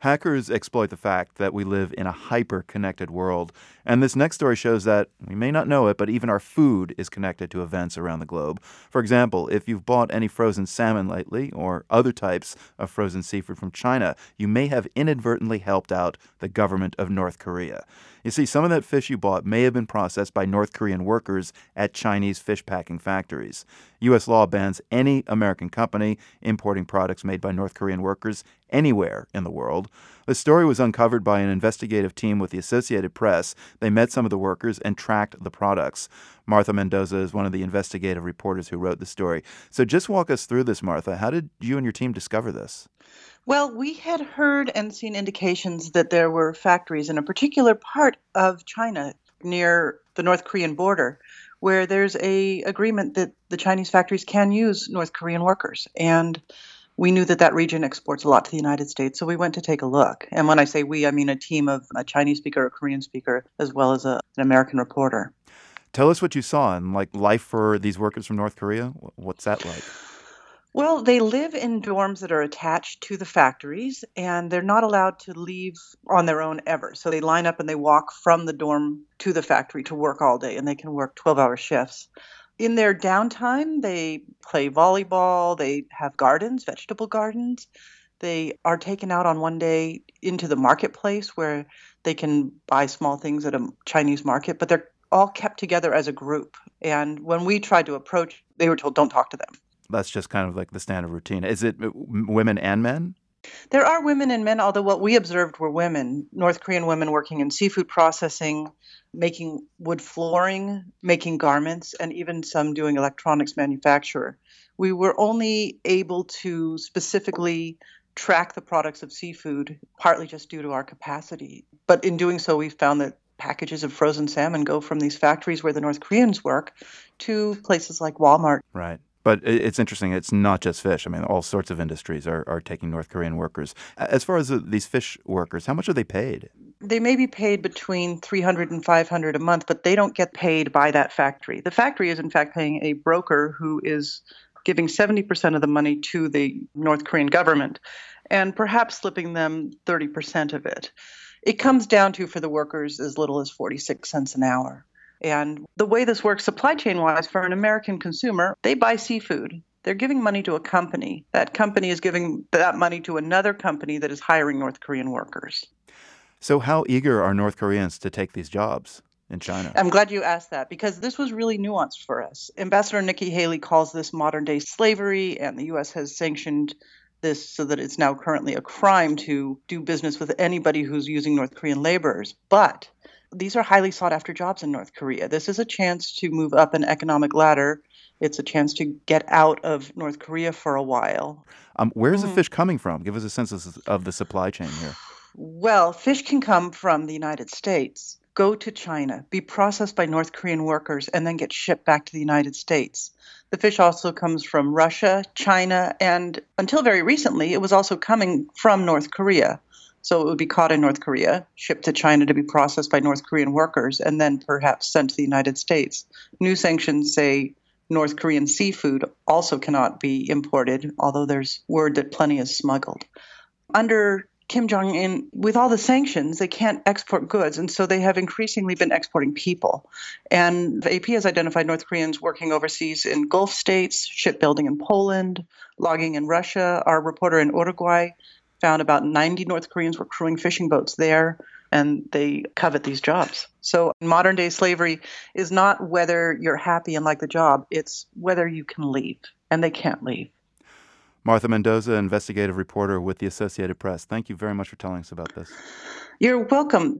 Hackers exploit the fact that we live in a hyper-connected world. And this next story shows that, we may not know it, but even our food is connected to events around the globe. For example, if you've bought any frozen salmon lately, or other types of frozen seafood from China, you may have inadvertently helped out the government of North Korea. You see, some of that fish you bought may have been processed by North Korean workers at Chinese fish packing factories. U.S. law bans any American company importing products made by North Korean workers anywhere in the world. The story was uncovered by an investigative team with the Associated Press. They met some of the workers and tracked the products. Martha Mendoza is one of the investigative reporters who wrote the story. So just walk us through this, Martha. How did you and your team discover this? Well, we had heard and seen indications that there were factories in a particular part of China near the North Korean border where there's a agreement that the Chinese factories can use North Korean workers. And we knew that that region exports a lot to the United States, so we went to take a look. And when I say we, I mean a team of a Chinese speaker, a Korean speaker, as well as an American reporter. Tell us what you saw and life for these workers from North Korea. What's that like? Well, they live in dorms that are attached to the factories, and they're not allowed to leave on their own ever. So they line up and they walk from the dorm to the factory to work all day, and they can work 12-hour shifts. In their downtime, they play volleyball, they have gardens, vegetable gardens. They are taken out on one day into the marketplace where they can buy small things at a Chinese market, but they're all kept together as a group. And when we tried to approach, they were told, don't talk to them. That's just kind of like the standard routine. Is it women and men? There are women and men, although what we observed were women, North Korean women working in seafood processing, making wood flooring, making garments, and even some doing electronics manufacture. We were only able to specifically track the products of seafood, partly just due to our capacity. But in doing so, we found that packages of frozen salmon go from these factories where the North Koreans work to places like Walmart. Right. But it's interesting. It's not just fish. I mean, all sorts of industries are taking North Korean workers. As far as these fish workers, how much are they paid? They may be paid between $300 and $500 a month, but they don't get paid by that factory. The factory is, in fact, paying a broker who is giving 70% of the money to the North Korean government and perhaps slipping them 30% of it. It comes down to, for the workers, as little as 46 cents an hour. And the way this works supply chain-wise for an American consumer, they buy seafood. They're giving money to a company. That company is giving that money to another company that is hiring North Korean workers. So how eager are North Koreans to take these jobs in China? I'm glad you asked that because this was really nuanced for us. Ambassador Nikki Haley calls this modern-day slavery, and the U.S. has sanctioned this so that it's now currently a crime to do business with anybody who's using North Korean laborers. But these are highly sought-after jobs in North Korea. This is a chance to move up an economic ladder. It's a chance to get out of North Korea for a while. Where is the fish coming from? Give us a sense of the supply chain here. Well, fish can come from the United States, go to China, be processed by North Korean workers, and then get shipped back to the United States. The fish also comes from Russia, China, and until very recently, it was also coming from North Korea. So it would be caught in North Korea, shipped to China to be processed by North Korean workers, and then perhaps sent to the United States. New sanctions say North Korean seafood also cannot be imported, although there's word that plenty is smuggled. Under Kim Jong-un, with all the sanctions, they can't export goods, and so they have increasingly been exporting people. And the AP has identified North Koreans working overseas in Gulf states, shipbuilding in Poland, logging in Russia. Our reporter in Uruguay found about 90 North Koreans were crewing fishing boats there, and they covet these jobs. So modern-day slavery is not whether you're happy and like the job, it's whether you can leave, and they can't leave. Martha Mendoza, investigative reporter with the Associated Press. Thank you very much for telling us about this. You're welcome.